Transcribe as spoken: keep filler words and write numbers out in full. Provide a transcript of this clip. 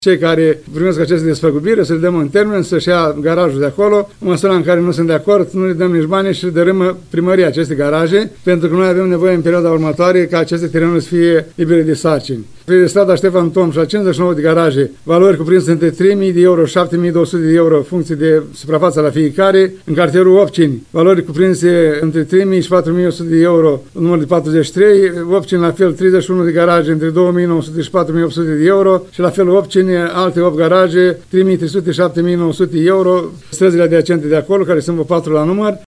Cei care primesc aceste despăgubiri să le dăm în termen, să-și ia garajul de acolo. În măsura în care nu sunt de acord, nu le dăm nici bani și dărâmă primăria aceste garaje, pentru că noi avem nevoie în perioada următoare ca aceste terenuri să fie libere de sarcini. Pe strada Ștefan Tom și la cincizeci și nouă de garaje, valori cuprinse între trei mii de euro și șapte mii două sute de euro în funcție de suprafața la fiecare. În cartierul Opcini, valori cuprinse între trei mii și patru mii o sută de euro, număr de patruzeci și trei. Opcini, la fel, treizeci și unu de garaje între două mii nouă sute și patru mii opt sute de euro și la fel Opcini, alte opt garaje, trei mii trei sute și șapte mii nouă sute euro. Străzile adiacente de acolo, care sunt patru la număr.